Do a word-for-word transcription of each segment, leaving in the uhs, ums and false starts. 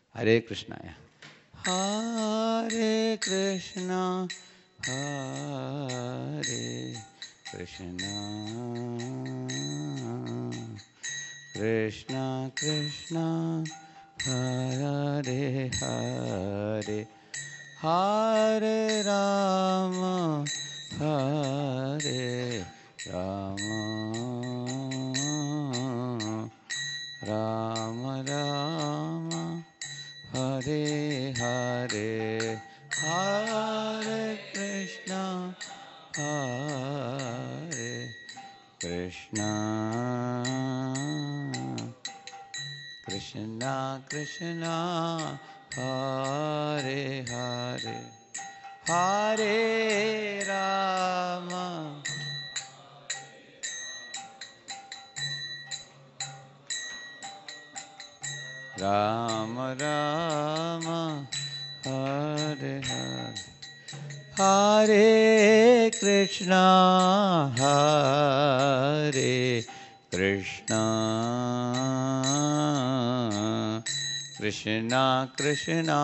Hare Krishna. Hare Krishna Hare Krishna Krishna Krishna Hare Hare Hare Ram Hare Ram Ram Ram Hare Hare Hare Krishna Hare Krishna Krishna Krishna Hare Hare Hare Ram Ram Ram Hare Hare Hare Krishna Hare Krishna Krishna Krishna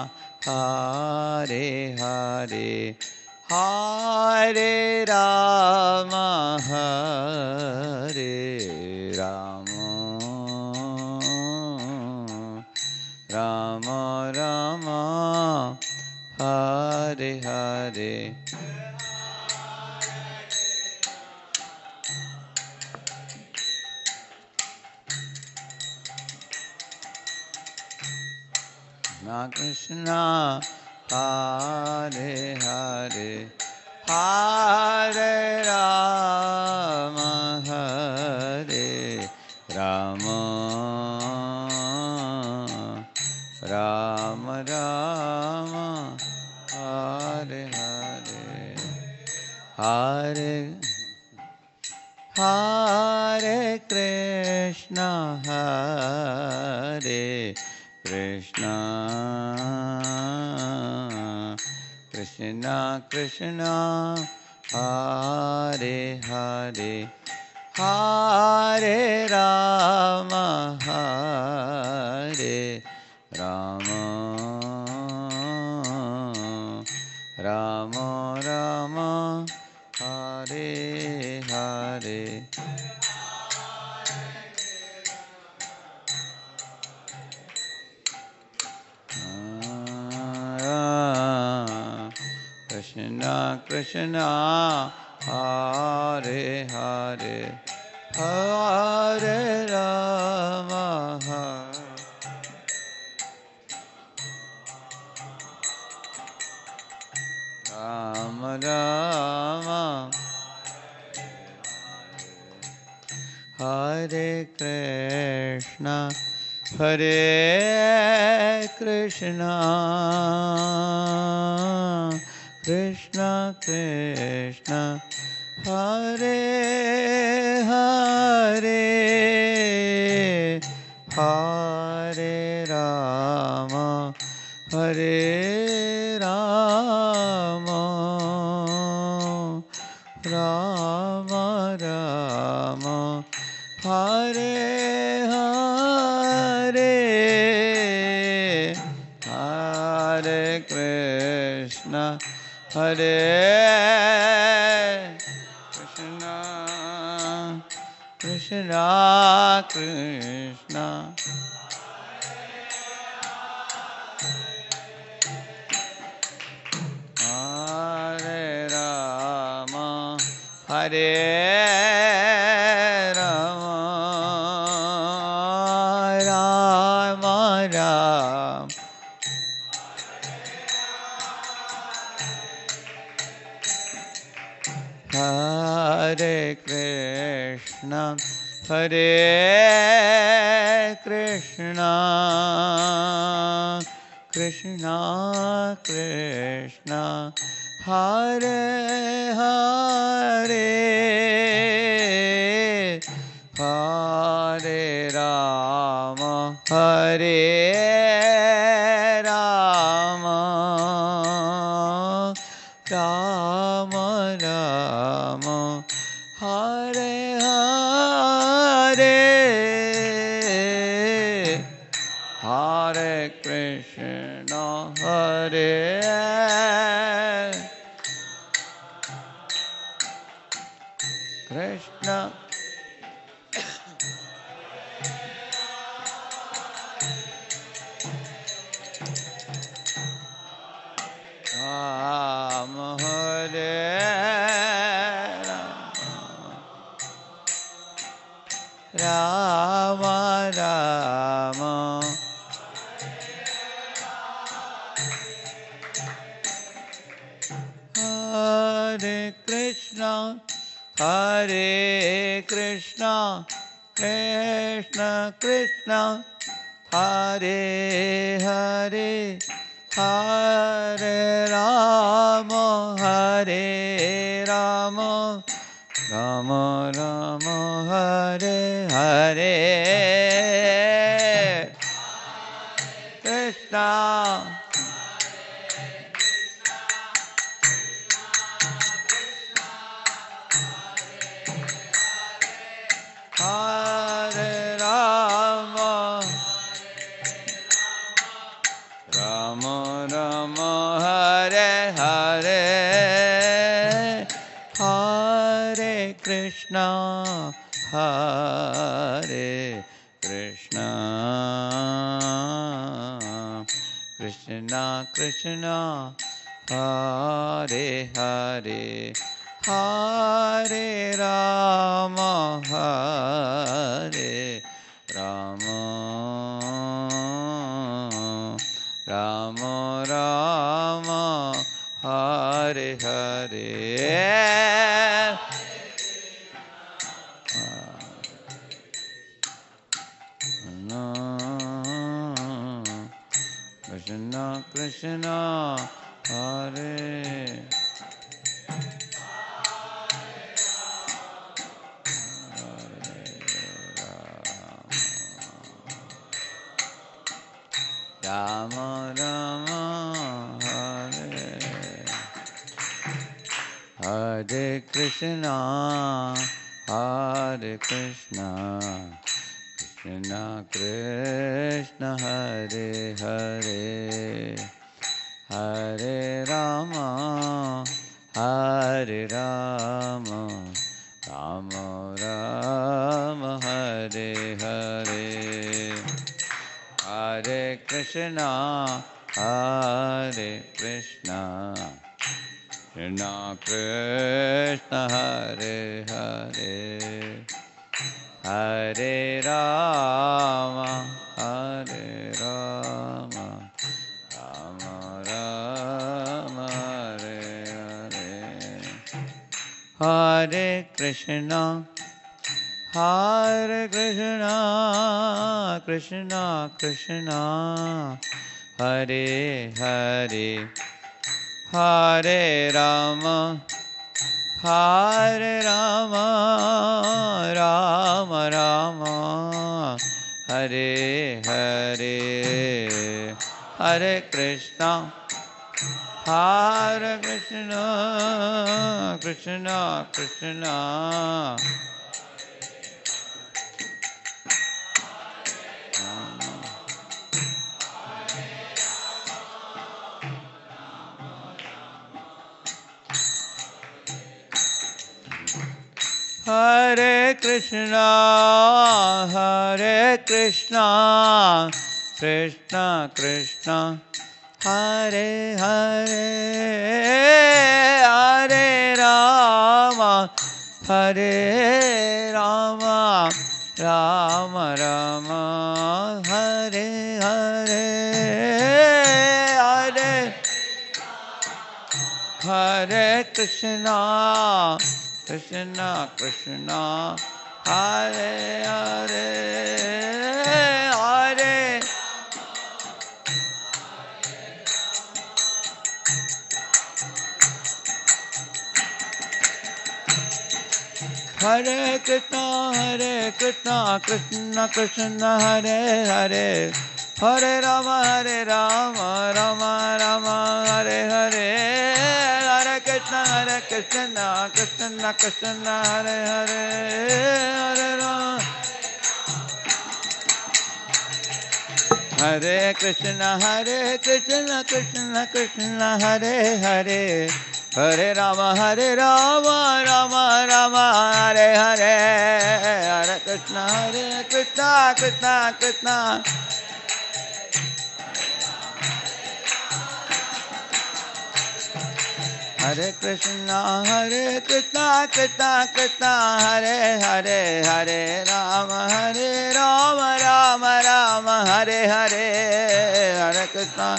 Hare Hare Hare Ram Hare Ram Ram Ram Hare Hare Krishna Hare Hare Hare Ram Hare Ram Ram Ram Hare Hare Hare Hare Krishna Hare Krishna Krishna Krishna Hare Hare Hare Ram Hare Ram Ram Ram Hare Hare Krishna Krishna Hare Hare Hare Ram Ram Ram Hare Krishna Hare Krishna Krishna Krishna Hare Hare Hare Ram Hare Ram Ram Ram Hare Hare Hare Krishna Hare Krishna Krishna Krishna Hare Ram Hare Ram Ram Ram Hare Krishna Hare Krishna Krishna Krishna Hare Hare Hare Ram Hare Ram Ram Ram Hare Hare Hare Krishna Hare Krishna Ram Hare Rama Rama Hare Krishna Hare Krishna Krishna Krishna Hare Hare Hare Rama Hare Rama Rama Rama Hare Hare Krishna Hare Rama Rama Rama Hare Hare Hare Krishna Hare Krishna Krishna Krishna Hare Hare Hare Rama Hare Rama Rama Rama Hare Hare Krishna Krishna Hare Rama Rama Hare Hare Krishna Hare Krishna Krishna Krishna Hare Hare Hare Rama Hare Rama Rama Rama Hare Hare Hare Krishna Hare Krishna Krishna Krishna Hare Hare Hare Rama Hare Rama Rama Rama Hare Hare Hare Krishna Hare Krishna Krishna Krishna Hare Hare Hare Rama Hare Rama Rama Rama Hare Hare Hare Krishna Hare Krishna Krishna Krishna Hare Krishna, Hare Krishna, Krishna Krishna, Hare Hare, Hare Rama, Hare Rama, Rama Rama, Hare Hare, Hare Hare Krishna, Krishna Krishna, Hare Hare, Hare Hare Krishna, Hare Krishna, Krishna Krishna, Hare Hare, Hare Rama, Hare Rama, Rama Rama, Hare Hare, Hare Krishna, Hare Krishna, Krishna Krishna, Hare Hare, Hare Rama, Hare Krishna, Hare Krishna, Krishna Krishna, Hare Hare, Hare Rama, Hare Rama, Rama Rama, Hare Hare, Hare Krishna, Hare Krishna, Krishna Krishna. Hare Krishna, Hare Krishna, Krishna Krishna, Hare Hare, Hare Rama, Hare Rama, Rama Rama, Hare Hare, Hare Krishna.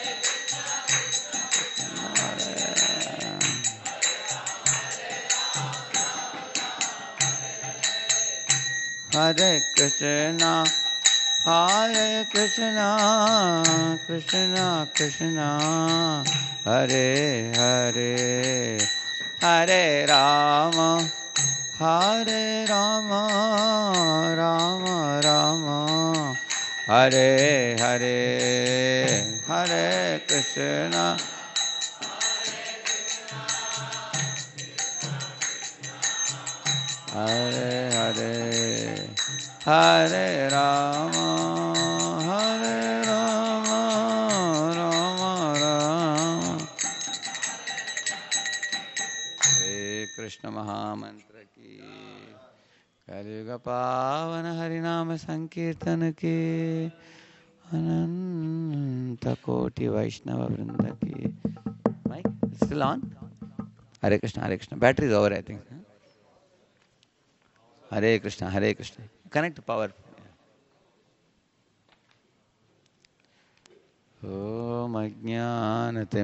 Hare Krishna, Hare Krishna, Krishna Krishna, Hare Hare, Hare Rama, Hare Rama, Rama Rama, Hare Hare, Hare Krishna. Hare Hare, Hare Rama, Hare Rama, Rama Rama. Hare Krishna Mahamantra ki, Kaliyuga Pavana Harinama Sankirtan ki, Ananta Koti Vaishnava Vrinda ki. Mic still on? Hare Krishna, Hare Krishna. Battery is over, I think. Hare Krishna, Hare Krishna. Connect to power. Om Ajnanati